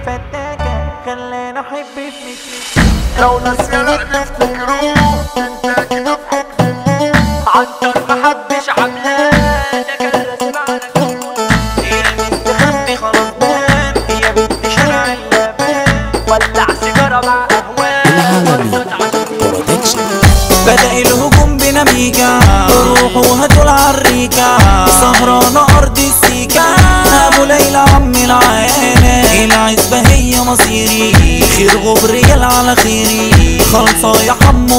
الفتاكة خلاني احب في مثلك. لو ناس يلا نفتكروه انت كده بحبه عنتر محبش عملاه ده كان رسم على كله. هي مستخبي خلاص بان هي بنت شارع اللبان ولع سيجارة مع اهوال. بدأ الهجوم بنميجة روحوا هاتوا العريكة سهرانة أرض السيكة أبو ليلى عم العيانة العزبة هي مصيري خير غبريال على خيري خلصة يا حمو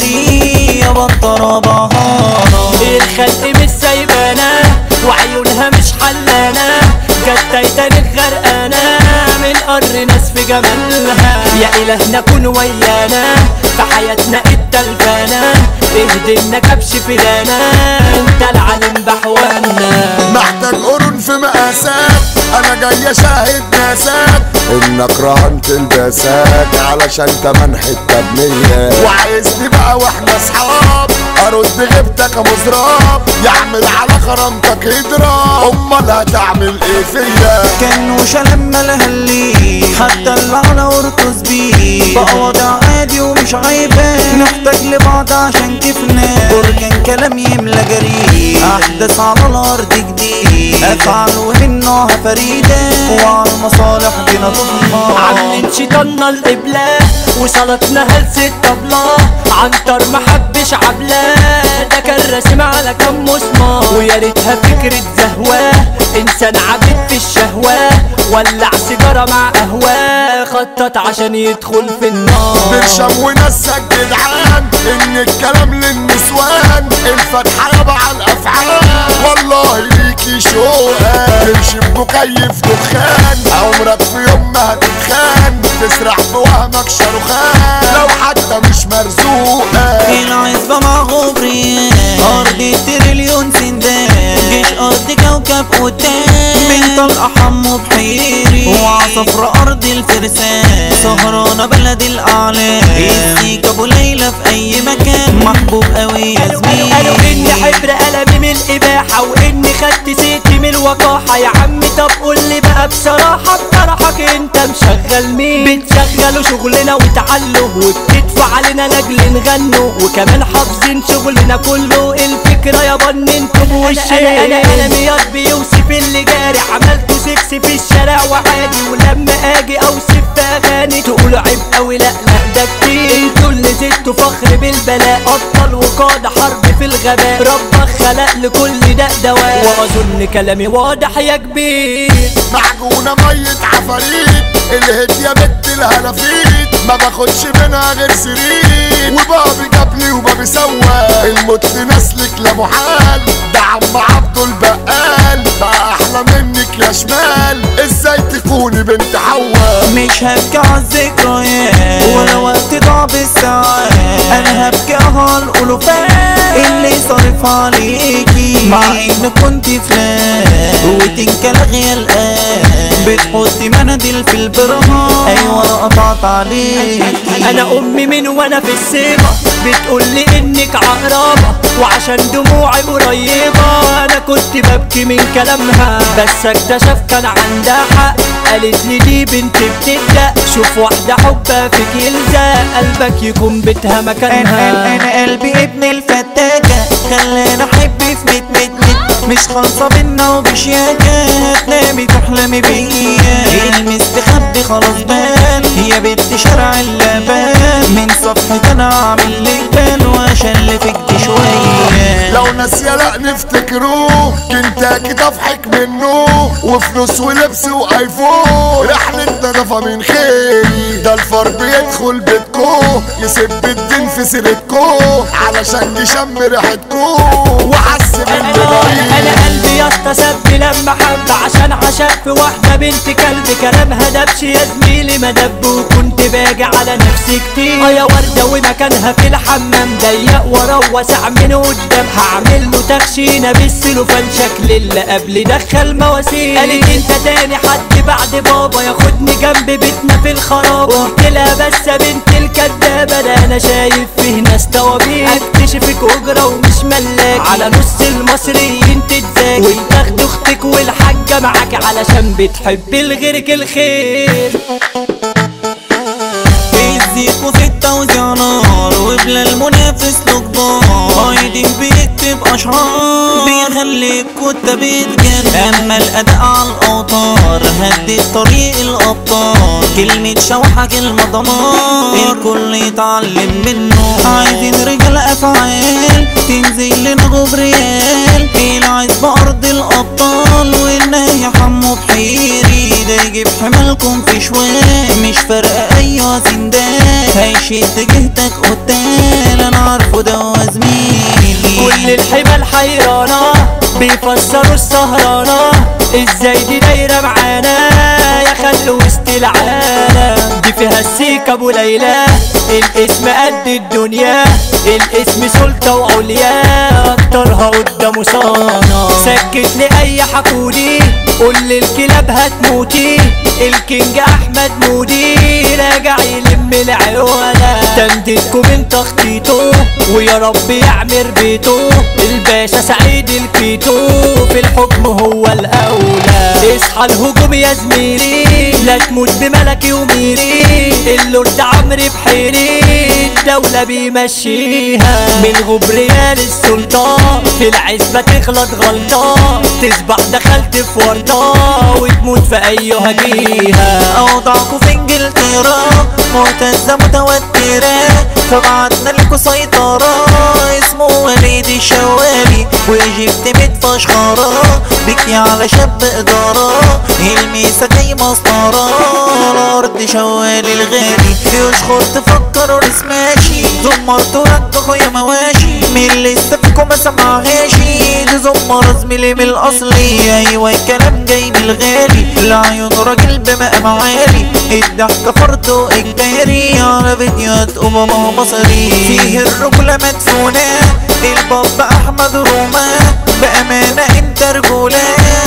بحيري يا بطرة بهارة. الخلق مش سايبانا وعيونها مش حلانة جت تايتانيك غرقانة من قر ناس في جمالها. يا إلهنا كن ويانا في حياتنا التلفانة اهدنا كبش فدانا انت العالم بحوانا. محتاج قرن في مقاسات انا جاي اشاهد ناسات انك رهنت الباسات علشان تمن حته بنيه وعايزني بقى واحنا اصحاب ارد غيبتك يا مزراب يعمل على غرامتك يضرب امال هتعمل ايه فيا. كانوشة لما لهلي حتى اللي على ورطس بيه بقى وضع عادي ومش عيبان نحتاج لبعض عشان كيفنا بركان كلام يملى جريء احداث على الارض جديد افعال ومنها فريدة وعلى المصالح بينا تضمن عاملين شيطاننا القبلة وصلتنا هلسة طبلة عنتر محبش عبلة ده كان راسم على كم مسمار ويا ريتها فكرة زهوة انسان عبيد في الشهوة ولع سيجارة مع قهوة خطط عشان يدخل في النار. برشام ونسك جدعان ان الكلام للنسوان الفتحة يابا على الافعال والله ليكي شوقة تمشي بمكيف دخان عمرك في يوم ما هتتخان تسرح في وهمك شاروخان لو حتى مش مرزوقة. العزبة مع غبريال أرض تريليون سندان جيش أرض كوكب قدام من طلقة حمو بحيري وعصفر أرض الفرسان سهرانة بلد الأعلام السيك أبو ليلى في أي مكان محبوب أوي يا زميلي. قالوا إني حبر قلمي من الإباحة وإني خدت سيتي من الوقاحة يا عمي طب قولي بقى بصراحة بطرحك أنت مشغل مين؟ بتشغلوا شغلنا وتعلوا وبتدفع علينا لاجل نغنوا وكمان حافظين شغلنا كله الفكرة يابا ان انتوا بوشين. انا مياد بيوصف اللي جاري عملته سكس في الشارع وعادي ولما اجي اوصف في اغاني تقولوا عيب اوي لا ده كتير انتوا اللي زدتوا فخر بالبلاء ابطال وقادة حرب في الغباء ربك خلق لكل ده دواء واظن كلامي واضح يا كبير. معجونة مية عفاريت الهد يا بنت الهلافيت ما باخدش منها غير سرير وبابي جابلي وبابي سوا الموت نسلك لا محال ده عم عبده البقال بقى احلى منك يا شمال ازاي تكوني بنت حوا. مش هبكي عالذكريات ولا وقت ضاع بالساعات انا هبكي على الالوفات اللي صارف عليكي مع ان كنت فلان وتنكلغي الان بتحطي مناديل في البرهان ايوه انا قطعت عليكي. انا امي من وانا في السيبه بتقولي انك عقربه وعشان دموعي قريبه انا كنت ببكي من كلامها بس اكتشف كان عندها حق قالت لي دي بنت بتبدأ شوف واحدة حبها فيك يلزق قلبك يكون بيتها مكانها. انا قلبي ابن الفتاكة خلاني احب في مت مش خالصة بينا وبشياكة هتنامي تحلمي بيا المستخبي خلاص بان هي بنت شارع اللبان من صفحة انا عامل لك بان واشلفك شوية. لو ناس يلا نفتكروه كنتاكي تضحك منه وفلوس ولبس وايفون رحلة نظافة من خيري ده الفار بيدخل بيتكو يسب الدين في سيرتكو علشان يشم ريحتكو وحس بالبرايق. انا قلبي يا اسطى سب لما حب عشان عشق في واحدة بنت كلب كلامها دبش يا زميلي ما دب وكنت باجي على نفسي كتير يا وردة ومكانها في الحمام ضيق ورا واسع من قدام هعمل له تخشينة بالسلوفان شكل اللي قبل دخل مواسير قالت انت تاني حد بعد بابا ياخدني جنب بيتنا في الخراب قلت لها بس يا بنت الكدابة ده انا شايف فيه ناس توابير اكتشفك اجرة ومش ملاك على نص المصريين تتذاكي وتاخد اختك والحاجة معاك علشان بتحب لغيرك الخير. الزيكو ستة وزع نار وبلا المنافس له كبار، هايدي بيكتب اشعار بيخليك كتاب يتجن، اما الاداء على الاوتار هدي طريق الابطال، كلمة شوحة كلمة دمار الكل يتعلم منه. عايزين رجال افعال تنزل لنا غبريال، العزبة ارض الابطال والنهي حمو بحيري، ده يجيب حمالكم في شوال مش فارقة ايوه سندان، هيشد جهتك قتال انا عارفه ده زميلي. كل الحمال حيرانة بيفسروا السهرانة، ازاي دي دايرة معانا يا خلو وسط العالم، دي فيها السيكة ابو ليلى الاسم قد الدنيا، الاسم سلطة وعليا اكترها قدامه صانع. سكت لأي حقودي قول للكلاب هتموتي، الكينج احمد مودي راجع يلم العيونة، تمديدكم من تخطيطه ويا رب يعمر بيته، الباشا سعيد الكيتو في الحكم هو الاولى. اصحى الهجوم يا زميلي لا تموت بملكي وميري، اللورد عمرو بحيري الدولة بيمشيها، من غبريال السلطان في العزبة تغلط غلطة، تسبح دخلت في ورطة وتموت في ايها جيها. اوضاعكوا في انجلترا معتزة متوترة، فبعتنا لكوا سيطرة اسمه وليد الشوالي، وجبت متفشخرة بكي على شاب إدارة، الميسة جاي مسطرة الأرض شوالي الغالي، يشخر تفكروا ماشي زمرتوا رجحوا يا مواشي، من اللي استفكوا ما سمعهاشي، دي زمر زميلي من الأصلي، أيوة الكلام جاي من الغالي، العيون راجل بمقام عالي، الضحكة فرضه إجباري على فيديوهات أمم مصري، فيه الرجولة مدفونة الباب أحمد رومان، بأمانة انت رجولة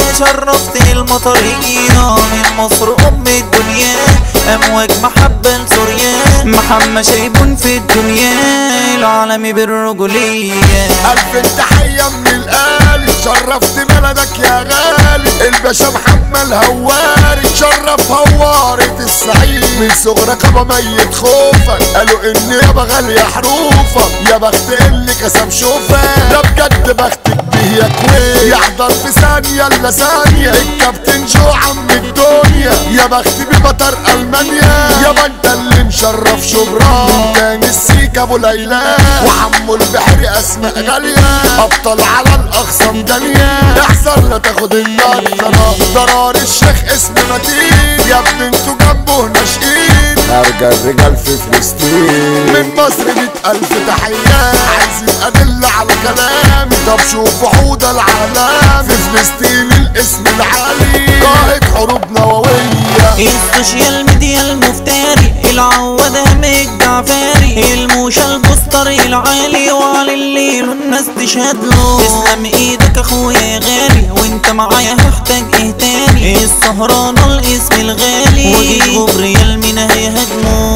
شرفت المطرية، من مصر أم الدنيا أمواج محبة لسوريا، محمد شايبون في الدنيا العالمي بالرجولية. ألف تحية من القلب شرفت بلدك يا غالي، الباشا محمد هواري شرف هوارة السعيد، من صغرك ابا ميت خوفك قالوا ان يابا غالية حروفك، يا بخت اللي كسب شوفك ده بجد بختك به يا كويت، يحضر في ثانية الا ثانية الكابتن جو عم الدنيا، يا بخت ببطر المانيا يابا انت اللي مشرف شبرا، من تاني السيك ابو ليلى وحمو البحري اسماء غالية، ابطال على الاخصام دنيا، احذر لا تاخد النظرة، ضرار الشيخ اسم متين يا ابني انتوا جنبه ناشئين، ارجع الرجال في فلسطين، من مصر 100,000 تحية، عايزين ادلة على كلامي، طب شوفوا حوض العالم في فلسطين الاسم العالي، قائد حروب نووية، السوشيال ميديا المفتري العواد همك جعفاري، الموشى البوستري العالي وعلى الليل والناس تشهد له، تسلم ايدك اخويا غالي وانت معايا هحتاج ايه تاني، السهرانة الاسم الغالي وجيت غبريال من هيهاجمه.